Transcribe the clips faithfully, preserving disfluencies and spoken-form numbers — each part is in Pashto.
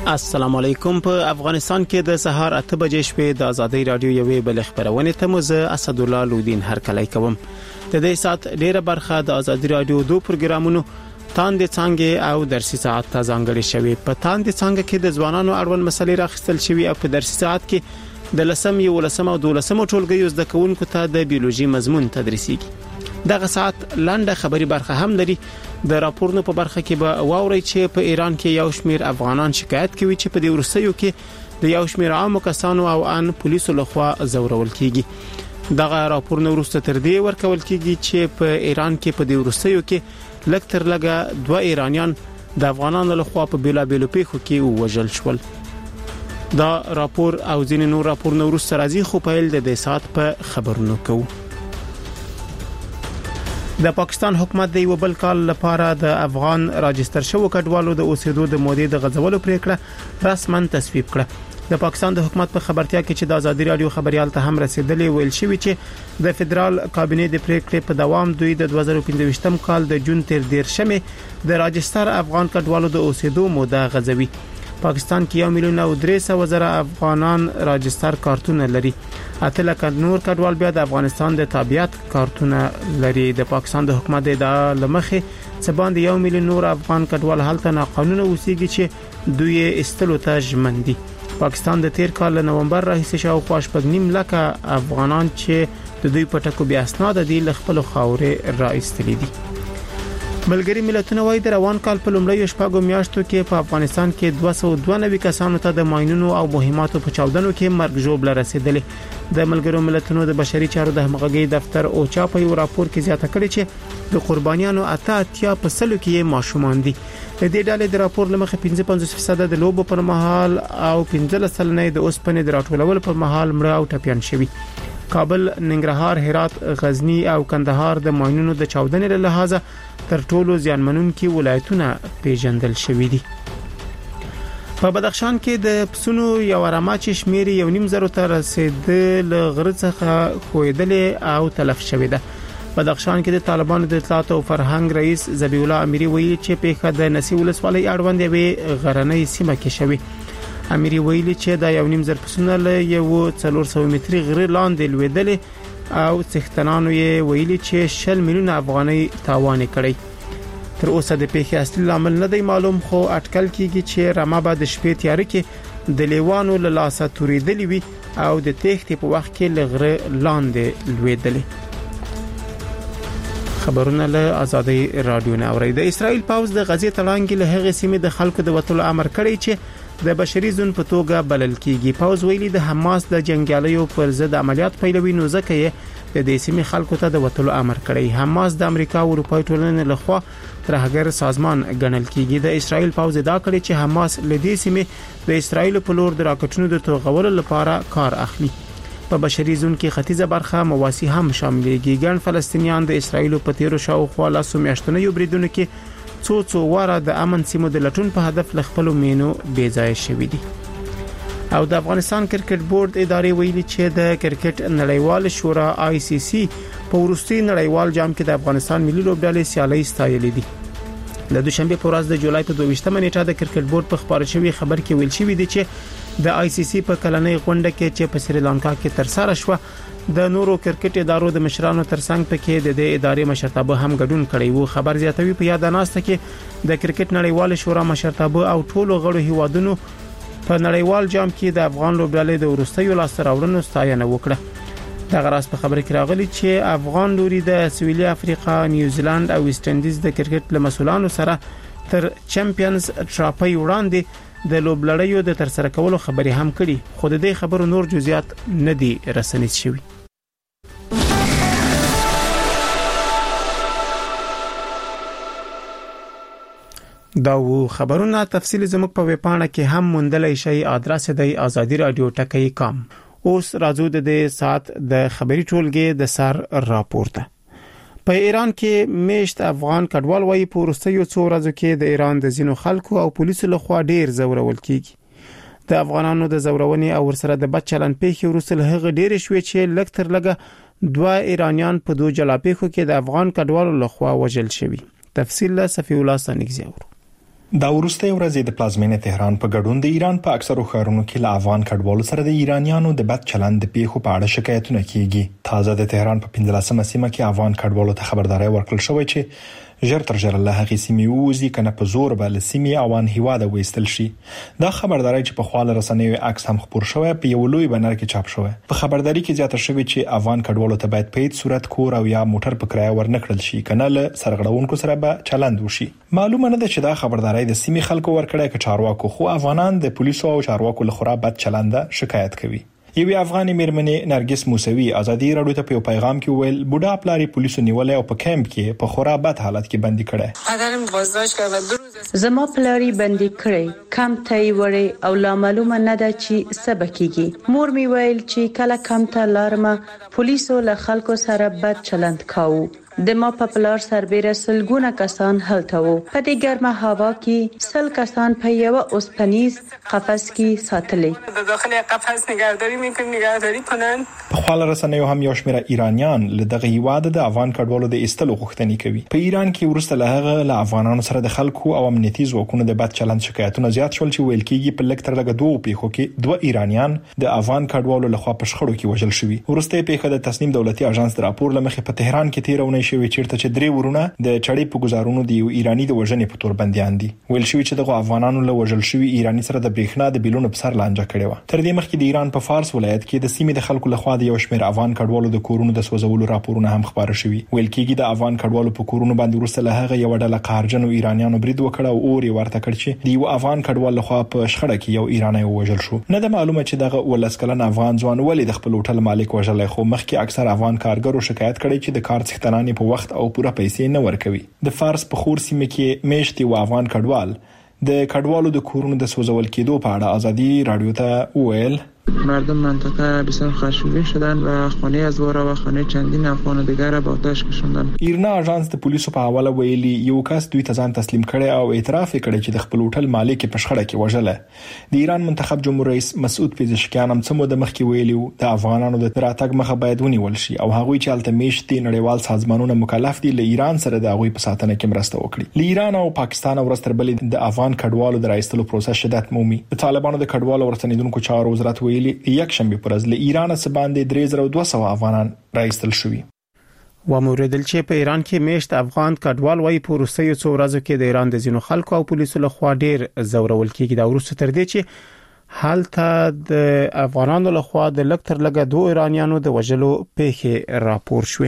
السلام علیکم. په افغانستان کې د سهار اته بجې شپې د ازادي رادیو یوې بل خبرونه ته مزه اسد الله لودین هر کله کوم. د دې سات ډیره برخه د ازادي رادیو دوه پروګرامونو تاند څنګه او درسي ساعت ته ځانګړي شوی. په تاند څنګه کې د ځوانانو اړوند مسلې راخستل شوی او په درسي ساعت کې د لسم یو لسم او دولسم ټولګي زده کوونکو ته د بیولوژي مضمون تدریسيږي. دغه ساعت لاندې خبري برخه هم لري. د راپورونو په برخه کې به واوري چې په ایران کې یو شمیر افغانان شکایت کوي چې په دې ورسېو کې د یو شمیر عامو کسانو او ان پولیسو لخوا زورول کیږي. دغه راپورونه ورسته تر دې ورکول کیږي چې په ایران کې په دې ورسېو کې لکتر لګه دوه ایرانیان د افغانانو لخوا په بیلا بیلو پیښو کې وژل شول. دا راپور او ځینې نور راپورونه ورسته راځي خو په ال د دې سات په خبرونو کوو. د پاکستان حکومت د یو بل کال لپاره د افغان راجستر شوو کډوالو د اوسېدو د مودې د غځولو پریکړه رسما تصویب کړه. د پاکستان د حکومت په خبرتیا کې چې د ازادي رادیو خبريال ته هم رسیدلې ویل شوی چې د فدرال کابینه د پریکړې په دوام دوی د دوه زره پنځه کال د جون تر دیرشمه د راجستر افغان کډوالو د اوسېدو موده غځوي. پاکستان کې یو میلیون او درې سوه زره افغانان راجستر کارتونه لري. اته لک نور کډوال بیا د افغانستان د تابعیت کارتونه لري. د پاکستان د حکومت د لمخې څه باندې یو میلیون نور افغان کډوال هلته ناقانونه اوسېږي چې دوی استلو ته ژمن دي. پاکستان د تیر کال نومبر راهیسې شاوخوا شپږ نیم لک افغانان چې د دوی په ټکو بیا اسناد دي ل خپل خاورې را ایستلې دي. ملګری ملتونه وايي د روان کال په لومړیو شپږو میاشتو کې په افغانستان کې دوه سوه دوه نوي کسانو ته د ماینونو او مهماتو په چاودنو کې مرګ ژوبله رسیدلې. د ملګرو ملتونو د بشري چارو د همغږي دفتر او چا په یو راپور کې زیاته کړې چې د قربانیانو اته اتیا په سلو کې ماشومان دي. د دې ډلې د راپور لمخې پنځه پنځوس فیصد د لوبو پر مهال او پنځه سلنه د اوسپنې د راټولولو پر مهال مړه او ټپيان شوي. کابل، ننګرهار، هرات، غزنی او کندهار د ماینونو د چاودنې له لحاظه تر ټولو زیانمنونکي ولایتونه پیژندل شوي دي. په بدخشان کې د پسونو یو رمه چې شمیر یو نیم زرو ته رسیدل غره څخه خویدلې او تلف شوې ده. بدخشان کې د طالبانو د اطلاعات او فرهنګ رئیس ذبیح الله اميري ویلي چې پیښه د نسی ولسوالۍ اړوند یوې غرنۍ سیمه کې شوې. اميري ویلي چې دا یو نیم زر پسونه له یو څلور سوه متري غره لاندې لویدلې او څښتنانو یې ویلي چې شل میلیون افغانۍ تاوان کړی. تر اوسه د پیښې اصلي عامل نه دی معلوم خو اټکل کیږي چې رمه به د شپې تیار کې د لیوانو له لاسه توریدلې وي او د تېښتې په وخت کې لغره لاندې لویدلې. خبرونه له ازادي رادیو نه اوري. د اسرائیل پاوز د غزې تړانګې له هغې سیمې د خلکو د وټلو امر کړی چې د بشري ځون په توګه بلل کیږي. پاوز ویلي د حماس د جنگیالیو پر ضد عملیات پیلوي نو ځکه یې د دې سیمې خلکو ته د وټلو امر کړی. حماس د امریکا او اروپای ټولنې لخوا ترهګر سازمان ګڼل کیږي. د اسرائیل پاوز دا کړی چې حماس له دې سیمې د اسرائیل په لور د راکټونو د توغولو لپاره کار اخلي. په بشري ځون کې ختیځه برخه مواسی هم شاملېږي. ګڼ فلسطینیان د اسرائیل په تیرو شاوخوا لاسو میاشتنه یو بریدونه کې څو څو واره د امن سیمو د لټون په هدف لخپلو مینو بې ځای شوې دي. او د افغانستان کرکټ بورډ ادارې ویلي چې د کرکټ نړیوال شورا آی سی سی په ورستي نړیوال جام کې د افغانستان ملي لوبډلې سیالي ستایلې دي. د دوشنبه په ورځ د جولای په دوه ویشتمه نیټه د کرکټ بورډ په خبر شوی خبر کې ویل شوی دی چې د آی سی سی په کلنۍ غونډه کې چې په سریلانکا کې تر سره شو د نورو کرکټ ادارو د مشرانو ترڅنګ پکې د دې ادارې مشرتابه هم ګډون کړی وو. خبر زیاتوي په یاد ناسته کې د کرکټ نړیوال شورا مشرتابه او ټولو غړو هیوادونو په نړیوال جام کې د افغان لوبډلې د ورستیو لاسته راوړنو ستاینه وکړه. د غراس په خبره کې راغلي چې افغان لوري د سویلي افریقا، نیوزیلند او ویسټ انډیز د کرکټ له مسولانو سره تر چمپیونز ټرافي وړاندې د لوبلړیو د ترسره کولو خبري هم کړي خو د دې خبرو نور جزئیات نه دي رسنیز شوي. دا و خبرونه تفصیل زموږ په ویبپاڼه کې هم موندلای شئ. ادرس دی azadi radio ټکی کام. اوس راځو د دې سات د خبري ټولګي د سر راپورته. په ایران کې میشت افغان کډوال وايي په ورستیو څو ورځو کې د ایران د زینو خلکو او پولیسو لخوا ډیر زورول کیږي. د افغانانو د زورونې او ورسره د بد چلن پیښې وروسته هغه ډیر شوې چې لکتر لګه دوه ایرانیان په دوه جلا پیښو کې د افغان کډوالو لخوا وژل شوي. تفصیل له صفی الله سنگزیور. دا ورسته ورځې د پلازمینې تهران په ګډون د ایران په اکثرو ښارونو کې له افغان کډوالو سره د ایرانیانو د بد چلند د پیښو په اړه شکایتونه کیږي. تازه د تهران په پنځلسمه سیمه کې افغان کډوالو ته خبرداري ورکړل شوې چې ژر تر ژره له هغې سیمې ووځي کنه په زور به له سیمې اوان هیواده وایستل شي. دا خبرداري چې په خواله رسنیو عکس هم خپور شوی په یو لوی بنر کې چاپ شوی. په خبرداري کې زیاته شوی چې افغان کډوالو ته باید په هیڅ صورت کور او یا موټر په کرایه ورنکړل شي کنه له سرغړونکو سره به چلند وشي. معلومه نه ده چې دا خبرداري د سیمې خلکو ورکړی که چارواکو، خو افغانان د پولیسو او چارواکو له خورا بد چلند شکایت کوي. یوې افغاني میرمنې نرګس موسوي ازادي راډیو ته په پیغام کې ویل بوډا پلاری پولیسو نیولې او په کیمپ کې په خورا بد حالت کې بندي کړه. زما پلاری بندي کړي کم ته وړي او لا معلومه نه ده چې سبکیږي. مور می ویل چې کله کم ته لارمه پولیسو له خلکو سره بد چلند کاوه. د ما په پلار سربېره سلګونه کسان هلته وو. په دې ګرمه هوا کې سل کسان په یو اوسپنیز قفس کې ساتلې. د داخلي قفس نگهداری میکنن نگهداری کنن. په خواله رسنیو هم یو شمېر ایرانیان له دغه هیواده د افغان کډوالو د ایستلو غوښتنې کوي. په ایران کې ورسته له هغه له افغانانو سره د خلکو او امنیتي ځواکونو د بد چلند شکایتونه زیات شول چې ویل کېږي په لږ تر لږه دوه پیښو کې دوه ایرانیان د افغان کډوالو لخوا په شخړو کې وژل شوي. ورسته پیښه د تصنیم دولتي اژانس د راپور لمخې په تهران کې تیرونه شوی چیرته چې درې ورونه د چړې په گزارونو د یو ایرانی د وژنې په تور بنديان دي. ویل شوی چې دغه افغانانو له وژل شوی ایرانی سره د بریښنا د بیلونو په سر لانجه کړې و. تر دې مخکې د ایران په فارس ولایت کې د سیمې د خلکو لخوا د یو شمېر افغان کډوالو د کورونو د سوځولو راپورونه هم خبره شوي. ویل کېږي د افغان کډوالو په کورونو باندې ورسته له هغه یو ډله قهرجنو ایرانیانو برید وکړ او اور یې ورته کړ چې د یو افغان کډوال لخوا په شخړه کې یو ایرانی وژل شو. نه د معلومه چې دغه ولس کلن افغان ځوان ولې د خپل هوټل مالک وژلای، خو مخکې اکثر افغان کارګرو شکایت کړي چې د کار څښتنانې په وخت او پوره پیسې نه ورکوي. د فارس په خور سیمه کې میشتي و افغان کډوال د کډوالو د کورونو د سوځول کېدو په اړه ازادي رادیو ته ویل مردم منطقه بسیار خشمگین شدند و خانه از وارا و خانه چندین افغان دیگر را به آتش کشاندند. ایرنا اژانس د پولیسو په حواله ویلي یو کس دوی ته ځان تسلیم کړي او اعتراف کړي چې د خپل هوټل مالک په شخړه کې وژله. د ایران منتخب جمهور رئیس مسعود پزشکیان هم څه موده مخکې ویلي د افغانانو د راتګ مخه باید ونیول شي او هغوی چې الته میشتي نړیوال سازمانونه مکلف دي له ایران سره د هغوی په ساتنه کې مرسته وکړي. له ایران او پاکستان ورستر بلې د افغان کډوالو د راایستلو پروسه شدت مومي. د طالبانو د کډوالو ورستنیدونکو چارو وزارت ویلي یک شنبه پر ورځ له ایران څخه باندې درې زره دوه سوه افغانان راایستل شوي. و موردل چې په ایران کې میشت افغان کډوال وای په روسیې څو ورځو کې د ایران د ځینو خلکو او پولیسو له خوا ډیر زورول کېږي. دا ورسته تر دې چې حالت د افغانانو له خوا د لک تر لګه دوه ایرانیانو د وژلو پیښې راپور شوې.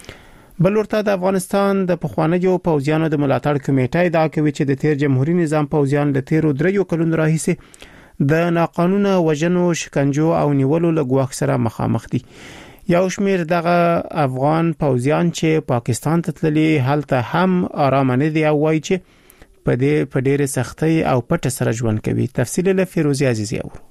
بل ورته د افغانستان د پخوانیو پوځیانو د ملاتړ کمیټه دا کوي چې د تیر جمهوریت نظام پوځیان له تیرو دریو کلونو راهیسې د ناقانونه وژنو، شکنجو او نیولو له ګواښ سره مخامخ دي. یو شمیر دغه افغان پوځیان چې پاکستان ته تللي هلته هم آرام نه دي او وایي چې په دې په ډېره سختۍ او پټه سره ژوند کوي. تفصیل له فیروزي عزیزی اورو.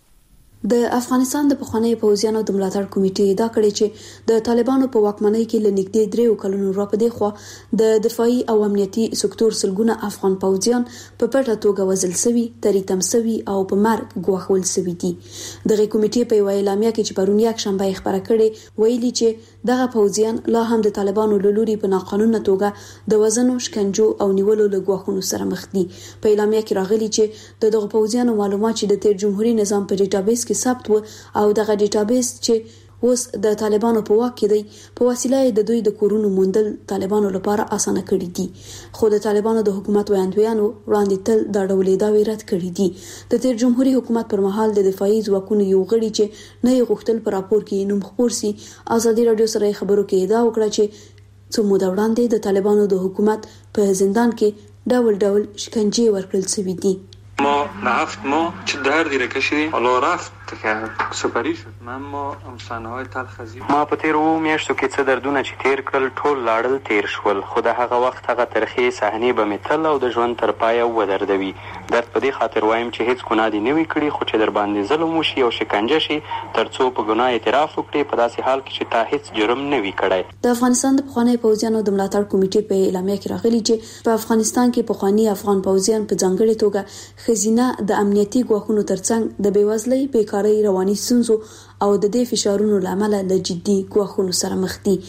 د افغانستان د پخوانیو پوځیانو د ملاتړ کمیټې دا کړی چې د طالبانو په واکمنۍ کې لنګدې دریو کلونو را پدې خو د دفاعي او امنیتي سکتور سلګونه افغان پوځیان په پټه توګه وژل شوي، تریتم شوي او په مرګ ګواښول شوي دي. دغه کمیټې په وینا اعلامیه کې چې پرون یک شنبه خبره کړې ویلي چې دغه پوځیان لا هم د طالبانو له لوري په ناقانونه توګه د وژنو، شکنجو او نیولو له ګواښونو سره مخ دي. په اعلامیه کې راغلي چې د دغه پوځیانو معلومات چې د تیر جمهوریت نظام په ډیټابیس کې ثبت و او دغه ډیټابیس چې اوس د طالبانو په واک کې دی په وسیله د دوی د کورونو موندل طالبانو لپاره اسانه کړی دي. خو د طالبانو د حکومت ویاندویانو وړاندې تل دا ډول دعوی رد کړی دي. د تیر جمهوریت حکومت پر مهال د دفاعي ځواکونو یو غړي چې نه یې غوښتل پر راپور کې نوم خپور سي، ازادي رادیو سره خبرو کې دا وکړه چې څو موده وړاندې د طالبانو د حکومت په زندان کې ډول ډول شکنجې ورکړل شوې دي. ما نهفت ما چه دردی را کشیدیم حالا رفت که سپری شد من ما صحنه های تلخ ازید ما په تیر و میاشتو کې څه دردونه چې تیر کړل ټول لاړل تیر شول، خو د هغه وخت هغه ترخې صحنې به مې تل او د ژوند تر پایه ودردوي. درد په دې خاطر وایم چې هیڅ ګناه دې نه وي کړي، خو چې در باندې ظلم وشي او شکنجه شي تر څو په ګناه اعتراف وکړي په داسې حال کې چې تا هیڅ جرم نه وي کړی. د افغانستان د پخوانیو پوځیانو د ملاتړ کمیټې په اعلامیه کې راغلي چې په افغانستان کې پخوانی افغان پوځیان په ځانګړي توګه خزینه د امنیتي ګواښونو ترڅنګ د بیوزلۍ، بیکارۍ، رواني ستونزو او د دې فشارونو لامل له جدي ګواښونو سره مخ دي.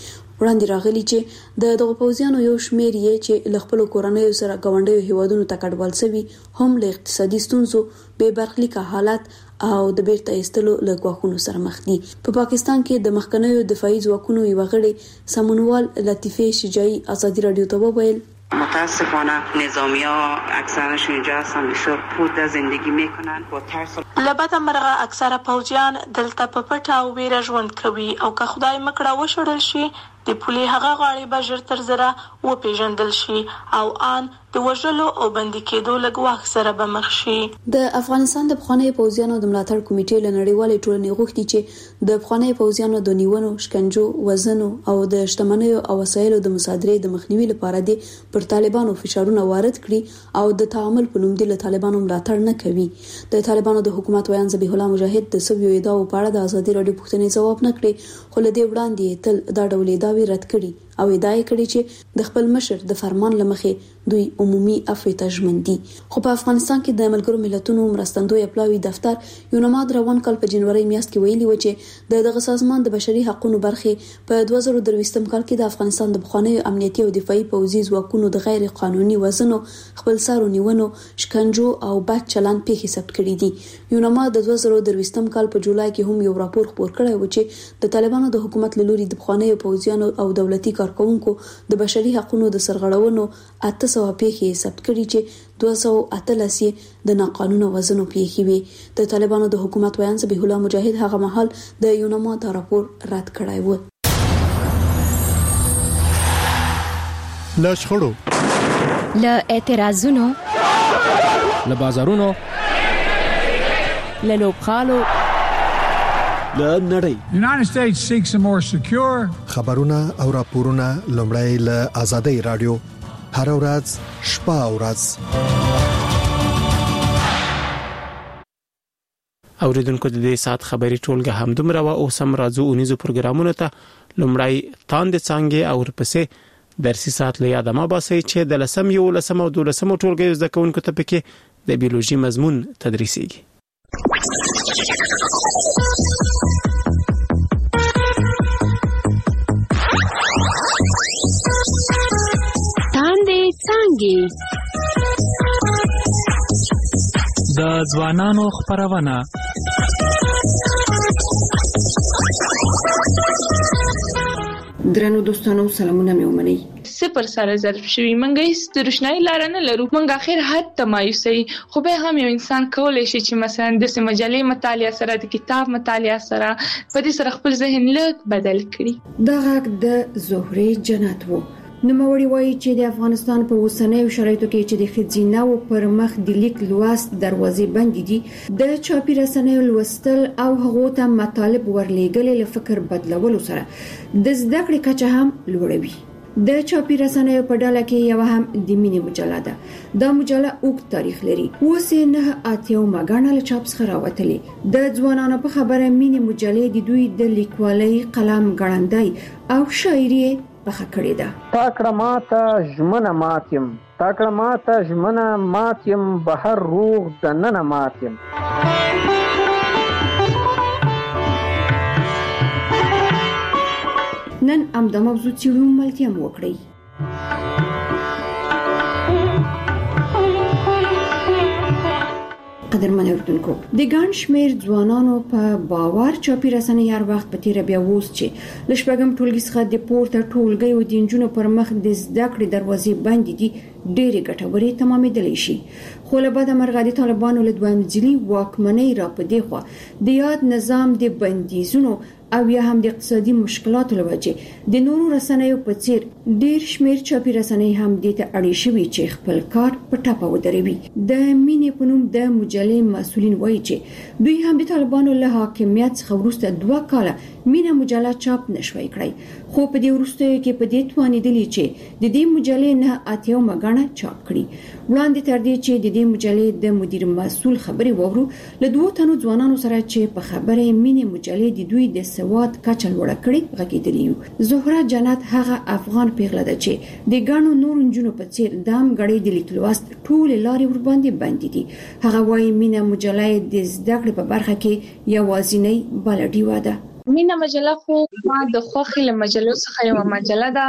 وړاندې راغلي چې د دغه پوځیانو یو شمېر یې چې ل خپل کورنۍ سره گاونډیو هیوادونو ته کډوال شوي هم له اقتصادي ستونزو به برخلیک حالات او د بیرته ایستلو له غواخونو سره مخ دي. په پاکستان کې د مخکنیو دفاعي ځواکونو یو غړي سمونوال لطیفه شجاعي ازادي رادیو ته وویل متاسفانه نظامی‌ها اکثرشون اینجا هستن بسیار پود زندگی میکنن با ترس. لبد مرغه اکثره پوجیان دلته په پټه او ویره ژوند کوي او که خدای مکړه وشړل شي د پولي هغه غاړي به ژر تر زره و پیژندل شي او ان د وژلو او بندي کېدو لګواخ سره به مخ شي. د افغانستان د بخښنې پوځیانو د ملاتړ کمیټې له نړیوالې ټولنې غوښتي چې د بخښنې پوځیانو د نیونو، شکنجو، وژنو او د شتمنیو او وسایلو د مصادرې د مخنیوي لپاره دي پر طالبانو فشارونه وارد کړي او د تعامل په نوم د طالبانو ملاتړ نه کوي. د طالبانو د حکومت ویان ذبیح الله مجاهد د سویو ادعاو په اړه د ازادي رادیو پوښتنې ځواب نه کړي، خو له دې وړاندې تل دا ډول ادعاوې رد کړي او ادعا کړې چې د خپل مشر د فرمان لمخې دوی عمومي عفو ته ژمن دي. خو په افغانستان کې د ملګرو ملتونو مرستندوی پلاوی دفتر یوناماد روان کال په جنوري میاشت کې ویلي و چې د دغه سازمان د بشري حقوقو برخې په دوه زره درویشتم کال کې د افغانستان د بخښنې امنیتي او دفاعي پوځي ځواکونو د غیر قانوني وژنو، خپلسارو نیونو، شکنجو او بد چلند پیښې ثبت کړې دي. یوناماد د دوه زره درویشتم کال په جولای کې هم یو راپور خپور کړی و چې د طالبانو د حکومت له لوري د بخښنې پوځیانو او دولتي کارکونکو د بشري حقوقو د سرغړونو اته سوه پیښې ثبت کړي چې دوه سوه اتلس د ناقانونه وژنو پیښې وي. د طالبانو د حکومت ویان ذبیح الله مجاهد هغه مهال د یوناما دا راپور رد کړی و. له شخړو، له اعتراضونو، له بازارونو، له لوبغالو، له نړۍ. United States seeks a more secure. خبرونه او راپورونه لومړی له آزادۍ رادیو هر ورځ شپه او ورځ. اوریدونکو د دې سات خبري ټولګه هم دومره وا او سم راځو اونیزو پروګرامونو ته لومړی تاند څنګه او ورپسې درسي سات له یاد ما باسي چې د لسم یو لسم او دولسم ټولګه زده کوونکو ته پکې د بیولوژي مضمون تدریسيږي. د ځوانانو خبرونه درنو دوستانو سلامونه مې ومنئ. صفر سره ضرب شوی منګه هیڅ د روشنايي لار نه لرو. منګه اخر حد تمایوسي خو به هم یو انسان کولای شي چې مثلا د مجلې مطالعه سره د کتاب مطالعه سره په دې سره خپل ذهن لږ بدل کړي. دا غږ د زهري جنت وو. نوموړي وایي چې د افغانستان په اوسنیو شرایطو کې چې د ښځیناو پر مخ د لیک لوست دروازې بند دي، د چاپی رسنیو لوستل او هغو ته مطالب ورلېږل له فکر بدلولو سره د زده کړې کچه هم لوړوي. د چاپی رسنیو په ډله کې یو هم د مینې مجله ده. دا مجله اوږد تاریخ لري. اوس یې نه اتیاو مګانه له چاپ څخه راوتلې. د ځوانانو په خبره مینې مجلې د دوی د لیکوالۍ قلم ګړندی او شاعري بخه کړی ده. تاکړه ماته ژمنه ماتیم، تاکړه ماته ژمنه ماتیم، بهر روغ د ننه ماتیم. نن ام د موضوع څیړو ملتیا مو وکړي. قدرمن اوردونکو، د ګڼ شمیر ځوانانو په باور چاپی رسنۍ هر وخت په تیر بیا ووس چې لشپږم ټولګي څخه د پورته ټولګي او د انجونو پر مخ د زده کړې دروازې بند دي، ډېری ګټورې تمامېدلی شي. خو له بده مرغه د طالبانو له دویم ځلي واکمنۍ را په دی خوا د یاد نظام د بندیزونو او یا هم د اقتصادي مشکلاتو له وجې د نورو رسنیو په څیر ډېر شمیر چاپی رسنۍ هم د ته اړې شوي چې خپل کار په ټاپه ودروي. د مینې په نوم د مجلې مسؤلین وایي چې دوی هم د طالبانو له حاکمیت څخه وروسته دوه کاله مینه مجله چاپ نشوي کړی، خو په دې وروسته کې په دې توانیدلی چې د دې مجلې نه اتیاو مګانه چاپ کړي. وړاندې تر دې چې د دې مجلې د مدیر مسؤل خبري وورو له دوه تنو ځوانانو سره چې په خبره مینه مجلې د دوی د سواد کچه لوړه کړي غږیدلی یو. زهره جنت هغه افغان پیغله ده چې د ګڼو نور نجونو په څیر دام غړي د لیک لوست ټول لارې ور باندې باندې دي. هغه وايي مینه مجلې د زده کړې په برخه کې یوازینی بلډي واده. مینا مجله خو ما د خوخي له مجلو څخه یو مجله ده